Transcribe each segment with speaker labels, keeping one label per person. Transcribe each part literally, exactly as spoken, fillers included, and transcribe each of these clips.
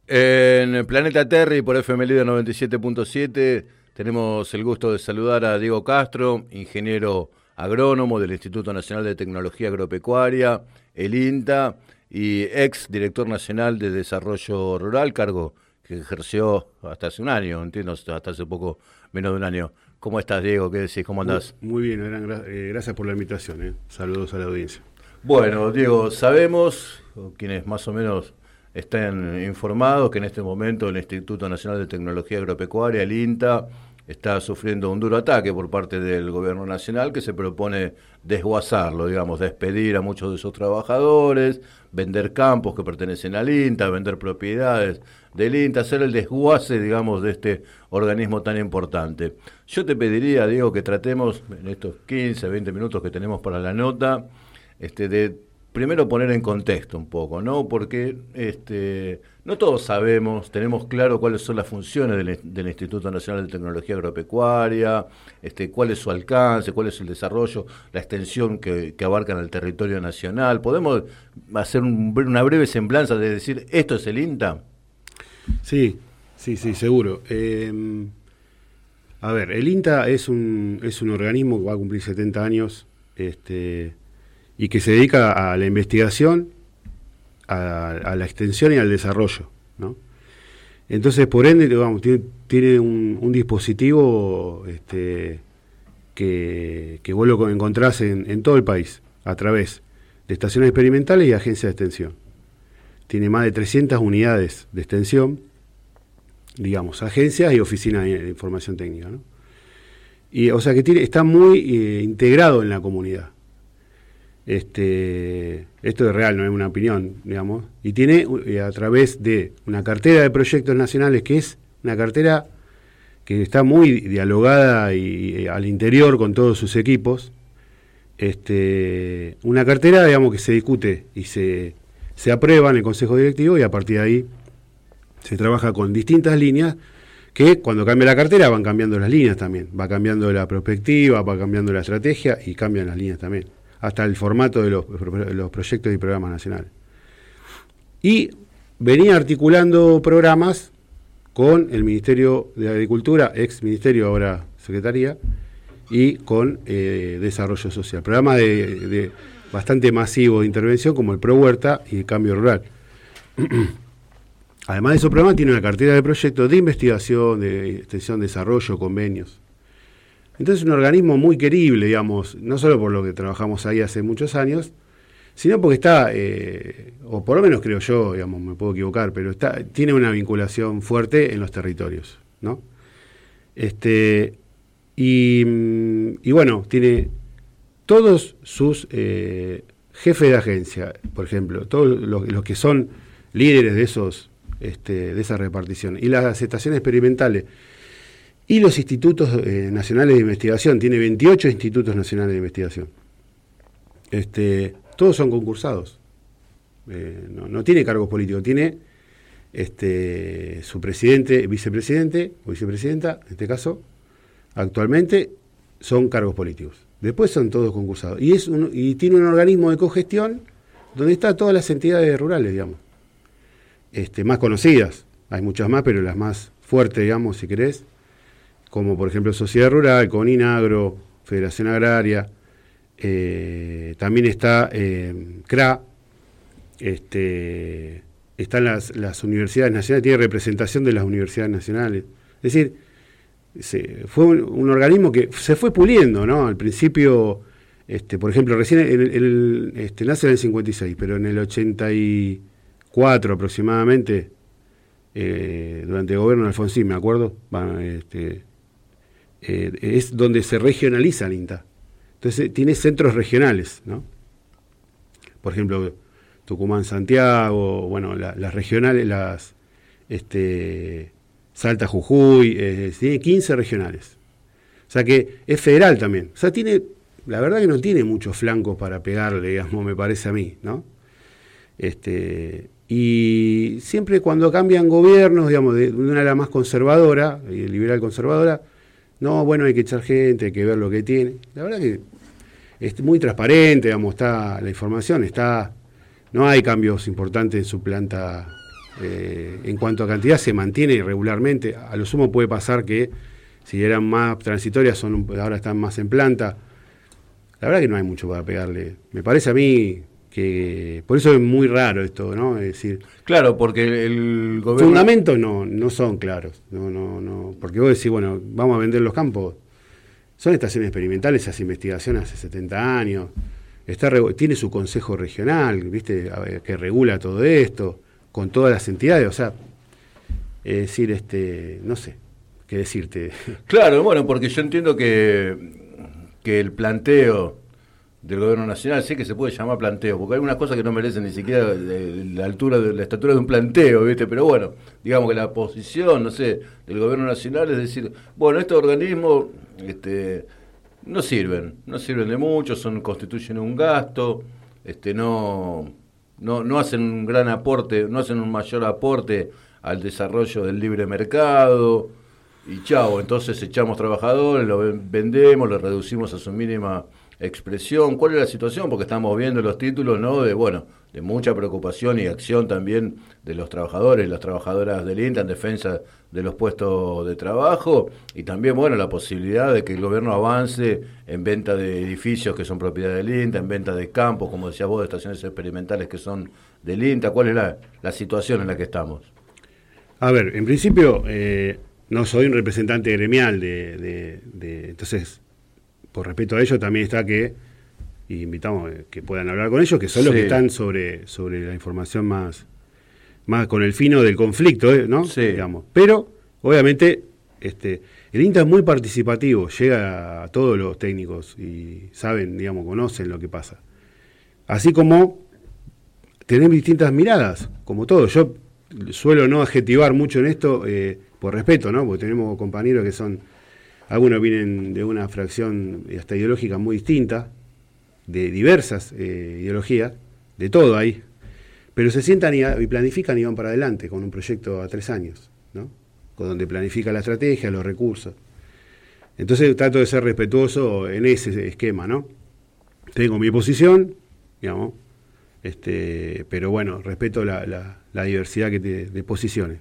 Speaker 1: En Planeta Terry por F M Líder noventa y siete punto siete tenemos el gusto de saludar a Diego Castro, ingeniero agrónomo del Instituto Nacional de Tecnología Agropecuaria, el INTA, y ex director nacional de Desarrollo Rural, cargo que ejerció hasta hace un año, entiendo, hasta hace poco, menos de un año. ¿Cómo estás, Diego? ¿Qué decís? ¿Cómo andás?
Speaker 2: Muy, muy bien, gran, eh, gracias por la invitación. Eh. Saludos a la audiencia.
Speaker 1: Bueno, Diego, sabemos, quienes más o menos estén informados, que en este momento el Instituto Nacional de Tecnología Agropecuaria, el INTA, está sufriendo un duro ataque por parte del gobierno nacional que se propone desguazarlo, digamos, despedir a muchos de sus trabajadores, vender campos que pertenecen al INTA, vender propiedades del INTA, hacer el desguace, digamos, de este organismo tan importante. Yo te pediría, Diego, que tratemos en estos quince, veinte minutos que tenemos para la nota, este, de primero poner en contexto un poco, ¿no? Porque este, no todos sabemos, tenemos claro cuáles son las funciones del, del Instituto Nacional de Tecnología Agropecuaria, este, cuál es su alcance, cuál es el desarrollo, la extensión que, que abarcan el territorio nacional. ¿Podemos hacer un, una breve semblanza de decir, esto es el INTA?
Speaker 2: Sí, sí, sí, seguro. Eh, a ver, el INTA es un, es un organismo que va a cumplir setenta años, este... y que se dedica a la investigación, a, a la extensión y al desarrollo, ¿no? Entonces, por ende, digamos, tiene, tiene un, un dispositivo este, que, que vos lo encontrás en, en todo el país, a través de estaciones experimentales y agencias de extensión. Tiene más de trescientas unidades de extensión, digamos, agencias y oficinas de información técnica, ¿no? Y, o sea, que tiene, está muy eh, integrado en la comunidad. Este, esto es real, no es una opinión, digamos, y tiene eh, a través de una cartera de proyectos nacionales, que es una cartera que está muy dialogada y, y al interior con todos sus equipos, este, una cartera, digamos, que se discute y se, se aprueba en el Consejo Directivo, y a partir de ahí se trabaja con distintas líneas que cuando cambia la cartera van cambiando las líneas también, va cambiando la perspectiva, va cambiando la estrategia y cambian las líneas también, hasta el formato de los, los proyectos y programas nacionales. Y venía articulando programas con el Ministerio de Agricultura, ex Ministerio, ahora Secretaría, y con eh, Desarrollo Social. Programas de, de bastante masivo de intervención, como el Pro Huerta y el Cambio Rural. Además de esos programas, tiene una cartera de proyectos de investigación, de extensión, desarrollo, convenios. Entonces es un organismo muy querible, digamos, no solo por lo que trabajamos ahí hace muchos años, sino porque está, eh, o por lo menos creo yo, digamos, me puedo equivocar, pero está, tiene una vinculación fuerte en los territorios, ¿no? Este, y, y bueno, tiene todos sus eh, jefes de agencia, por ejemplo, todos los, los que son líderes de esos, este, de esa repartición, y las estaciones experimentales, y los institutos eh, nacionales de investigación, tiene veintiocho institutos nacionales de investigación. Este, todos son concursados. Eh, no, no tiene cargos políticos, tiene este, su presidente, vicepresidente o vicepresidenta, en este caso, actualmente son cargos políticos. Después son todos concursados. Y, es un, y tiene un organismo de cogestión donde están todas las entidades rurales, digamos. Este, más conocidas, hay muchas más, pero las más fuertes, digamos, si querés, como por ejemplo Sociedad Rural, Coninagro, Federación Agraria, eh, también está eh, C R A, este, están las, las universidades nacionales, tiene representación de las universidades nacionales. Es decir, se, fue un, un organismo que se fue puliendo, ¿no? Al principio, este, por ejemplo, recién el, el, este, nace en el cincuenta y seis, pero en el ochenta y cuatro aproximadamente, eh, durante el gobierno de Alfonsín, me acuerdo, va, este, Eh, es donde se regionaliza el INTA. Entonces eh, tiene centros regionales, ¿no? Por ejemplo, Tucumán, Santiago, bueno, la, las regionales, las este, Salta, Jujuy, eh, tiene quince regionales. O sea que es federal también. O sea, tiene, la verdad que no tiene muchos flancos para pegarle, digamos, me parece a mí, ¿no? Este, y siempre cuando cambian gobiernos, digamos, de, de una ala más conservadora, liberal conservadora, no, bueno, hay que echar gente, hay que ver lo que tiene. La verdad que es muy transparente, digamos, está la información, está, no hay cambios importantes en su planta Eh, en cuanto a cantidad, se mantiene irregularmente. A lo sumo puede pasar que si eran más transitorias, son ahora están más en planta. La verdad que no hay mucho para pegarle. Me parece a mí que por eso es muy raro esto, ¿no? Es decir,
Speaker 1: claro, porque el gobierno...
Speaker 2: fundamentos no, no son claros. No, no, no. Porque vos decís, bueno, vamos a vender los campos. Son estaciones experimentales, esas investigaciones hace setenta años. Está, tiene su consejo regional, ¿viste? Que regula todo esto, con todas las entidades. O sea, es decir, este, no sé qué decirte.
Speaker 1: Claro, bueno, porque yo entiendo que, que el planteo del gobierno nacional, sé que se puede llamar planteo, porque hay algunas cosas que no merecen ni siquiera la altura de la estatura de un planteo, ¿viste? Pero bueno, digamos que la posición, no sé, del gobierno nacional es decir, bueno, estos organismos este, no sirven, no sirven de mucho, son constituyen un gasto, este, no, no, no hacen un gran aporte, no hacen un mayor aporte al desarrollo del libre mercado, y chao, entonces echamos trabajadores, lo vendemos, lo reducimos a su mínima expresión. ¿Cuál es la situación? Porque estamos viendo los títulos, ¿no? De, bueno, de mucha preocupación y acción también de los trabajadores y las trabajadoras del INTA en defensa de los puestos de trabajo, y también, bueno, la posibilidad de que el gobierno avance en venta de edificios que son propiedad del INTA, en venta de campos, como decías vos, de estaciones experimentales que son del INTA. ¿Cuál es la, la situación en la que estamos?
Speaker 2: A ver, en principio, eh, no soy un representante gremial de, de, de entonces, por respeto a ellos, también está que, y invitamos que puedan hablar con ellos, que son los sí. que están sobre, sobre la información más, más con el fino del conflicto, ¿eh? ¿No?
Speaker 1: Sí.
Speaker 2: Digamos. Pero, obviamente, este, el INTA es muy participativo, llega a todos los técnicos y saben, digamos, conocen lo que pasa. Así como tenemos distintas miradas, como todo. Yo suelo no adjetivar mucho en esto, eh, por respeto, ¿no? Porque tenemos compañeros que son... Algunos vienen de una fracción hasta ideológica muy distinta, de diversas eh, ideologías, de todo ahí, pero se sientan y, y planifican y van para adelante con un proyecto a tres años, ¿no? Con donde planifica la estrategia, los recursos. Entonces trato de ser respetuoso en ese esquema, ¿no? Tengo mi posición, digamos, este, pero bueno, respeto la, la, la diversidad que te, de posiciones.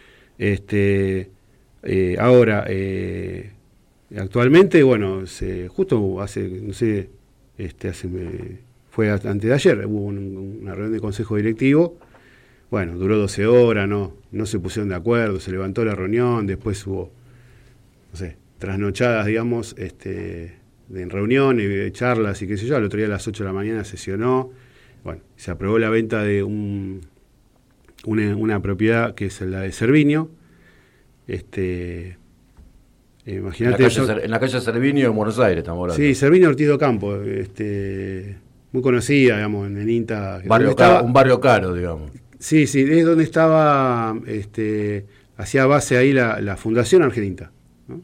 Speaker 2: Este, eh, ahora... Eh, Actualmente, bueno, se, justo hace, no sé, este, hace, fue antes de ayer, hubo un, una reunión de consejo directivo, bueno, duró doce horas, no, no se pusieron de acuerdo, se levantó la reunión, después hubo, no sé, trasnochadas, digamos, este, en reuniones, de charlas y qué sé yo, al otro día a las ocho de la mañana sesionó, bueno, se aprobó la venta de un, una, una propiedad que es la de Cerviño, este... Imagínate
Speaker 1: en, la calle, en la calle Cerviño en Buenos Aires estamos hablando.
Speaker 2: Sí, Cerviño Ortiz de Ocampo, este, muy conocida, digamos, en el INTA.
Speaker 1: Barrio caro, estaba, un barrio caro, digamos.
Speaker 2: Sí, sí, es donde estaba, este, hacía base ahí la, la Fundación Argelinta, ¿no?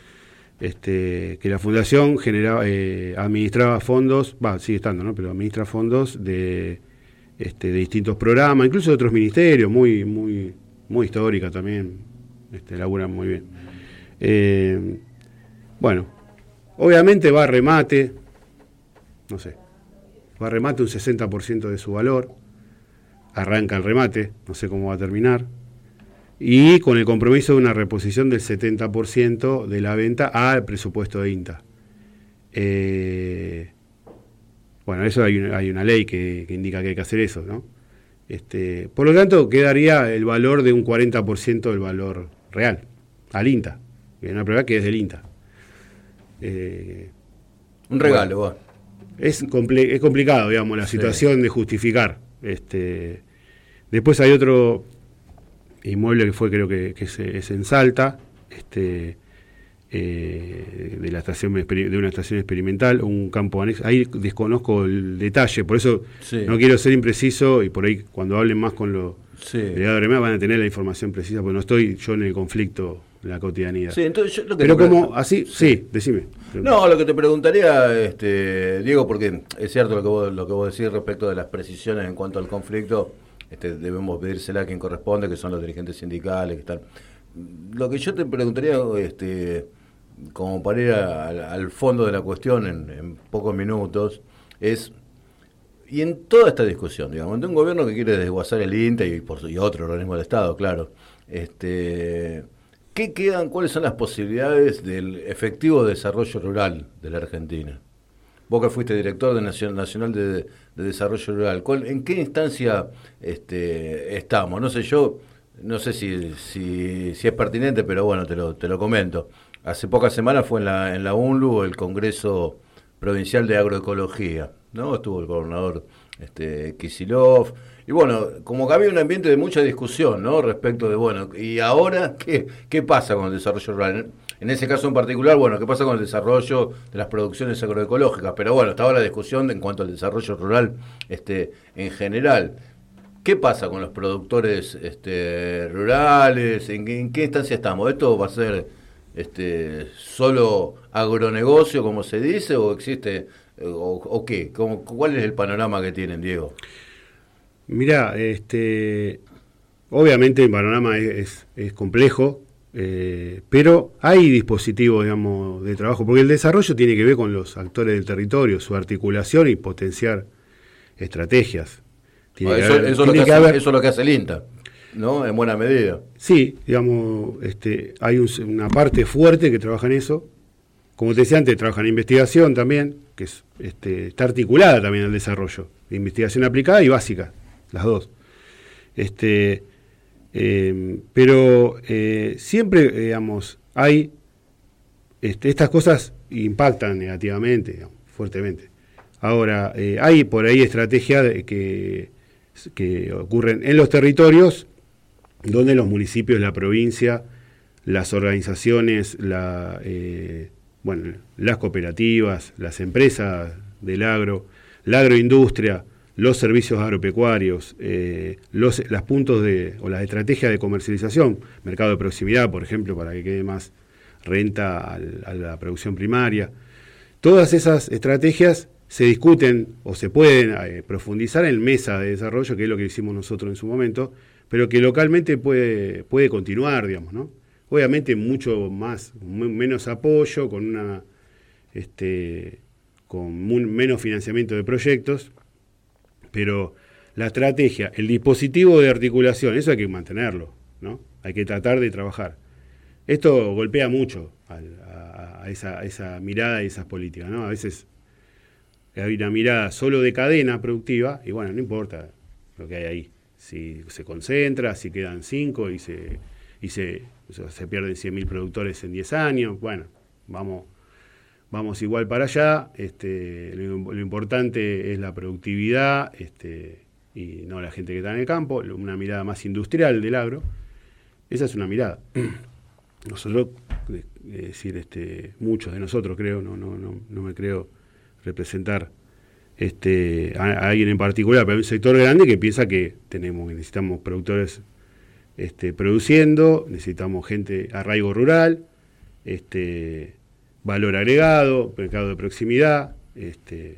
Speaker 2: Este, que la Fundación generaba, eh, administraba fondos, va, sigue estando, ¿no? Pero administra fondos de, este, de distintos programas, incluso de otros ministerios, muy, muy, muy histórica también, este, laburan muy bien. Eh, bueno, obviamente va a remate, no sé, va a remate un sesenta por ciento de su valor, arranca el remate, no sé cómo va a terminar, y con el compromiso de una reposición del setenta por ciento de la venta al presupuesto de INTA. Eh, bueno, eso hay una, hay una ley que, que indica que hay que hacer eso, ¿no? Este, por lo tanto, quedaría el valor de un cuarenta por ciento del valor real al INTA. Es una prueba que es del INTA. Eh,
Speaker 1: un regalo,
Speaker 2: bueno, es, compli- es complicado, digamos, la situación sí. de justificar. Este, después hay otro inmueble que fue, creo que, que es, es en Salta, este, eh, de la estación de una estación experimental, un campo anexo. Ahí desconozco el detalle, por eso sí. no quiero ser impreciso, y por ahí cuando hablen más con los sí. delegados van a tener la información precisa, porque no estoy yo en el conflicto, la cotidianidad.
Speaker 1: Sí, entonces yo lo que
Speaker 2: pero como así, sí. sí, decime.
Speaker 1: No, lo que te preguntaría, este, Diego, porque es cierto lo que vos, lo que vos decís respecto de las precisiones en cuanto al conflicto, este, debemos pedírsela a quien corresponde, que son los dirigentes sindicales, que están. Lo que yo te preguntaría, este, como para ir a, a, al fondo de la cuestión en, en pocos minutos, es, y en toda esta discusión, digamos, de un gobierno que quiere desguazar el INTA y, por, y otro organismo del Estado, claro, este, ¿qué quedan, cuáles son las posibilidades del efectivo desarrollo rural de la Argentina? Vos que fuiste director de Nación, Nacional de, de Desarrollo Rural, ¿cuál, ¿en qué instancia este, estamos? No sé, yo no sé si, si, si es pertinente, pero bueno, te lo, te lo comento. Hace pocas semanas fue en la, en la UNLU el Congreso Provincial de Agroecología, ¿no? Estuvo el gobernador este, Kicillof, y bueno, como que había un ambiente de mucha discusión, ¿no? Respecto de, bueno, ¿y ahora qué, qué pasa con el desarrollo rural? En ese caso en particular, bueno, ¿qué pasa con el desarrollo de las producciones agroecológicas? Pero bueno, estaba la discusión en cuanto al desarrollo rural este, en general. ¿Qué pasa con los productores este, rurales? ¿En, ¿En qué instancia estamos? ¿Esto va a ser este, solo agronegocio, como se dice, o existe, o, o qué? ¿Cómo, ¿Cuál es el panorama que tienen, Diego?
Speaker 2: Mirá, este, obviamente el panorama es, es, es complejo, eh, pero hay dispositivos, digamos, de trabajo, porque el desarrollo tiene que ver con los actores del territorio, su articulación y potenciar estrategias.
Speaker 1: Tiene eso, haber, eso, tiene lo que hace, haber, eso es lo que hace el INTA, ¿no? En buena medida.
Speaker 2: Sí, digamos, este, hay un, una parte fuerte que trabaja en eso. Como te decía antes, trabaja en investigación también, que es, este, está articulada también al desarrollo. Investigación aplicada y básica, las dos. Este, eh, pero eh, siempre, digamos, hay este, estas cosas impactan negativamente, digamos, fuertemente. Ahora, eh, hay por ahí estrategias de que que ocurren en los territorios donde los municipios, la provincia, las organizaciones, la, eh, bueno, las cooperativas, las empresas del agro, la agroindustria, los servicios agropecuarios, eh, los las puntos de o las estrategias de comercialización, mercado de proximidad, por ejemplo, para que quede más renta al, a la producción primaria. Todas esas estrategias se discuten o se pueden eh, profundizar en mesa de desarrollo, que es lo que hicimos nosotros en su momento, pero que localmente puede, puede continuar, digamos, ¿no? Obviamente mucho más, menos apoyo, con una este, con un, menos financiamiento de proyectos, pero la estrategia, el dispositivo de articulación, eso hay que mantenerlo, ¿no? Hay que tratar de trabajar. Esto golpea mucho a, a, a, esa, a esa mirada y esas políticas, ¿no? A veces hay una mirada solo de cadena productiva y bueno, no importa lo que hay ahí. Si se concentra, si quedan cinco y se y se, se pierden cien mil productores en diez años, bueno, vamos vamos igual para allá. Este, lo, lo importante es la productividad este, y no la gente que está en el campo, una mirada más industrial del agro. Esa es una mirada. Nosotros, es decir, este, muchos de nosotros creo, no, no, no, no me creo representar este, a, a alguien en particular, pero hay un sector grande que piensa que tenemos, que necesitamos productores este, produciendo, necesitamos gente arraigo rural, este, valor agregado, mercado de proximidad, este,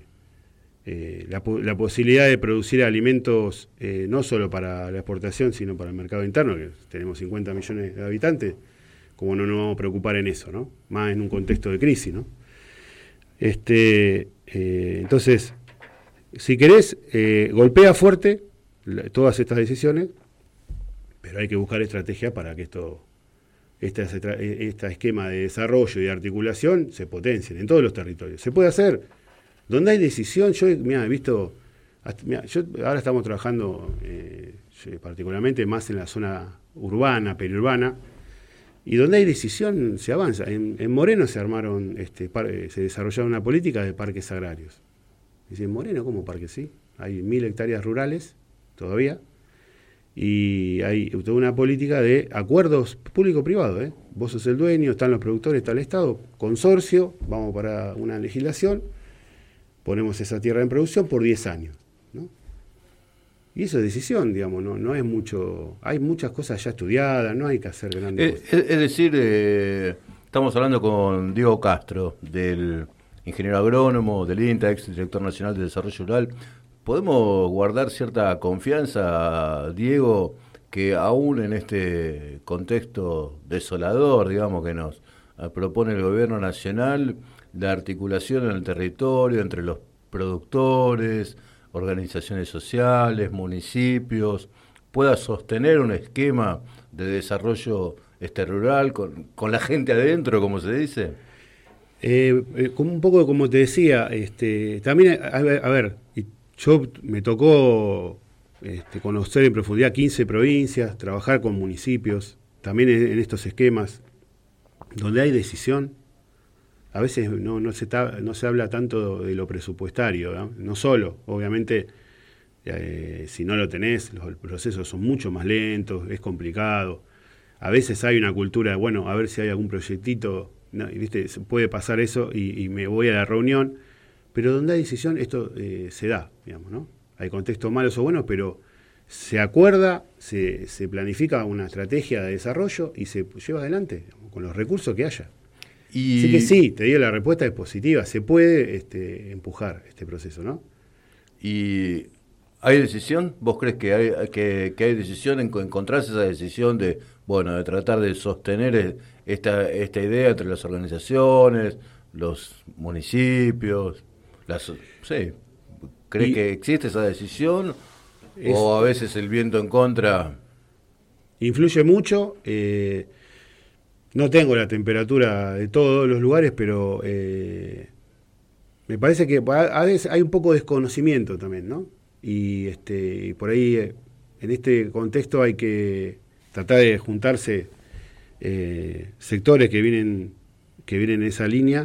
Speaker 2: eh, la, la posibilidad de producir alimentos eh, no solo para la exportación, sino para el mercado interno, que tenemos cincuenta millones de habitantes, como no nos vamos a preocupar en eso, ¿no? Más en un contexto de crisis, ¿no? Este, eh, entonces, si querés, eh, golpea fuerte la, todas estas decisiones, pero hay que buscar estrategias para que esto, este, este esquema de desarrollo y de articulación se potencien en todos los territorios. Se puede hacer. Donde hay decisión, yo mira, he visto, mira, yo, ahora estamos trabajando eh, particularmente más en la zona urbana, periurbana, y donde hay decisión se avanza. En, en Moreno se armaron, este, par, se desarrollaron una política de parques agrarios. Dicen, Moreno, ¿cómo parques? Sí, hay mil hectáreas rurales todavía, y hay toda una política de acuerdos público-privados, ¿eh? Vos sos el dueño, están los productores, está el Estado, consorcio, vamos para una legislación, ponemos esa tierra en producción por diez años, ¿no? Y eso es decisión, digamos, no, no es mucho, hay muchas cosas ya estudiadas, no hay que hacer grandes
Speaker 1: es,
Speaker 2: cosas.
Speaker 1: Es decir, eh, estamos hablando con Diego Castro, del ingeniero agrónomo, del INTA, ex director nacional de desarrollo rural. ¿Podemos guardar cierta confianza, Diego, que aún en este contexto desolador, digamos, que nos propone el gobierno nacional, la articulación en el territorio entre los productores, organizaciones sociales, municipios, pueda sostener un esquema de desarrollo este rural con, con la gente adentro, como se dice?
Speaker 2: Eh, eh, como un poco como te decía, este, también, a, a ver, yo me tocó este, conocer en profundidad quince provincias, trabajar con municipios, también en, en estos esquemas, donde hay decisión. A veces no, no, se, ta, no se habla tanto de lo presupuestario, no, no solo, obviamente, eh, si no lo tenés, los procesos son mucho más lentos, es complicado. A veces hay una cultura de, bueno, a ver si hay algún proyectito, no, ¿viste? Puede pasar eso y, y me voy a la reunión, pero donde hay decisión esto eh, se da, digamos, ¿no? Hay contextos malos o buenos, pero se acuerda, se, se planifica una estrategia de desarrollo y se lleva adelante, digamos, con los recursos que haya. Y... Así que sí, te digo, la respuesta es positiva, se puede este, empujar este proceso, ¿no?
Speaker 1: ¿Y hay decisión? ¿Vos crees que hay, que, que hay decisión en encontrarse esa decisión de, bueno, de tratar de sostener esta, esta idea entre las organizaciones, los municipios, las, sí, ¿crees y, que existe esa decisión? Es, ¿O a veces el viento en contra?
Speaker 2: Influye mucho. Eh, no tengo la temperatura de todos los lugares, pero eh, me parece que a veces hay un poco de desconocimiento también, ¿no? Y este, y por ahí, en este contexto, hay que tratar de juntarse eh, sectores que vienen, que vienen en esa línea.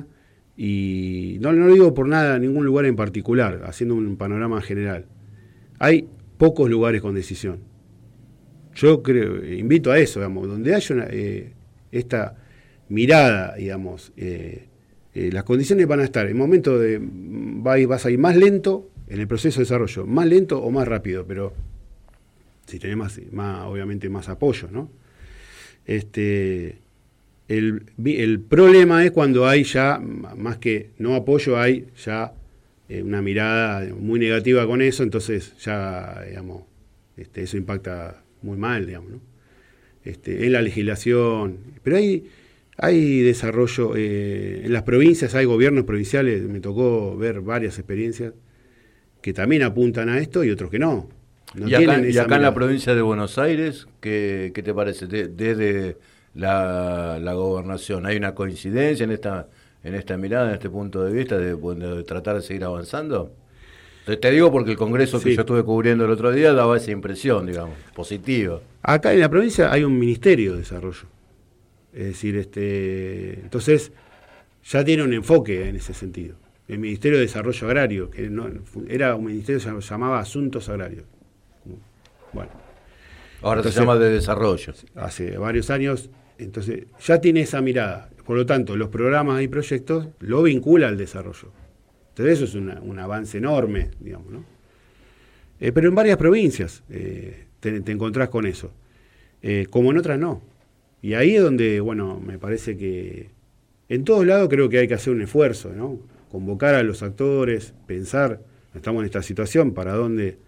Speaker 2: Y no, no lo digo por nada, ningún lugar en particular, haciendo un panorama general. Hay pocos lugares con decisión. Yo creo, invito a eso, digamos, donde haya una, eh, esta mirada, digamos, eh, eh, las condiciones van a estar, en momento de vas a ir más lento en el proceso de desarrollo, más lento o más rápido, pero si tenés más, más obviamente más apoyo, ¿no? Este, el, el problema es cuando hay ya, más que no apoyo, hay ya eh, una mirada muy negativa con eso, entonces ya, digamos, este, eso impacta muy mal, digamos, ¿no? Este, en la legislación, pero hay, hay desarrollo, eh, en las provincias hay gobiernos provinciales, me tocó ver varias experiencias que también apuntan a esto y otros que no. no
Speaker 1: y acá, y acá en la provincia de Buenos Aires, ¿qué, qué te parece? De, desde la, la gobernación, ¿hay una coincidencia en esta, en esta mirada, en este punto de vista, de, de tratar de seguir avanzando? Te, te digo porque el Congreso que sí. yo estuve cubriendo el otro día daba esa impresión, digamos, positiva.
Speaker 2: Acá en la provincia hay un Ministerio de Desarrollo. Es decir, este entonces ya tiene un enfoque en ese sentido. El Ministerio de Desarrollo Agrario, que no, era un ministerio que se llamaba Asuntos Agrarios. Bueno.
Speaker 1: Ahora entonces, se llama de Desarrollo.
Speaker 2: Hace varios años, entonces ya tiene esa mirada. Por lo tanto, los programas y proyectos lo vincula al desarrollo. Entonces eso es una, un avance enorme, digamos, ¿no? Eh, pero en varias provincias eh, te, te encontrás con eso. Eh, como en otras no. Y ahí es donde, bueno, me parece que en todos lados creo que hay que hacer un esfuerzo, ¿no? Convocar a los actores, pensar, estamos en esta situación, para dónde,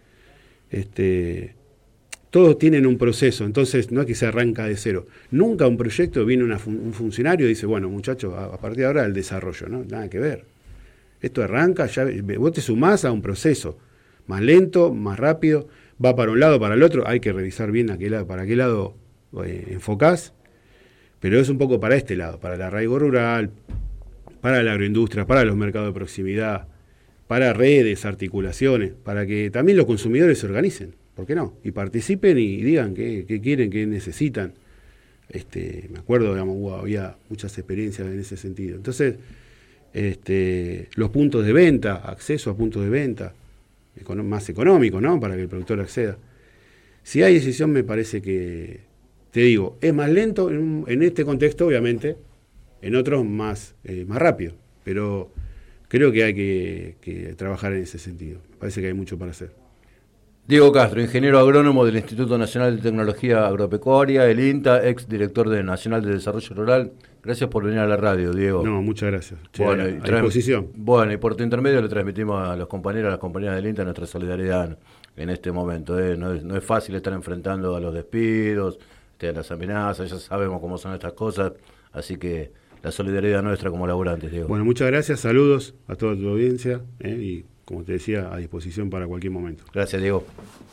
Speaker 2: este, todos tienen un proceso, entonces no es que se arranca de cero. Nunca un proyecto viene una fun- un funcionario y dice, bueno, muchachos, a, a partir de ahora el desarrollo, ¿no? Nada que ver. Esto arranca, ya vos te sumás a un proceso más lento, más rápido, va para un lado, para el otro, hay que revisar bien a qué lado, para qué lado eh, enfocás, pero es un poco para este lado, para el arraigo rural, para la agroindustria, para los mercados de proximidad, para redes, articulaciones, para que también los consumidores se organicen, ¿por qué no? Y participen y digan qué, qué quieren, qué necesitan. Este, me acuerdo, digamos, hubo, había muchas experiencias en ese sentido. Entonces, este, los puntos de venta, acceso a puntos de venta, econo- más económicos, ¿no? Para que el productor acceda. Si hay decisión, me parece que, te digo, es más lento en, un, en este contexto, obviamente, en otros más, eh, más rápido, pero creo que hay que, que trabajar en ese sentido. Me parece que hay mucho para hacer.
Speaker 1: Diego Castro, ingeniero agrónomo del Instituto Nacional de Tecnología Agropecuaria, el INTA, ex director de Nacional de Desarrollo Rural. Gracias por venir a la radio, Diego.
Speaker 2: No, muchas gracias. Che,
Speaker 1: bueno,
Speaker 2: a,
Speaker 1: y
Speaker 2: a
Speaker 1: tra-
Speaker 2: disposición.
Speaker 1: Bueno, y por tu intermedio le transmitimos a los compañeros, a las compañeras del INTA nuestra solidaridad en este momento. ¿eh? No, es, no es fácil estar enfrentando a los despidos, a las amenazas, ya sabemos cómo son estas cosas, así que la solidaridad nuestra como laburantes, Diego.
Speaker 2: Bueno, muchas gracias, saludos a toda tu audiencia, ¿eh? y como te decía, a disposición para cualquier momento.
Speaker 1: Gracias, Diego.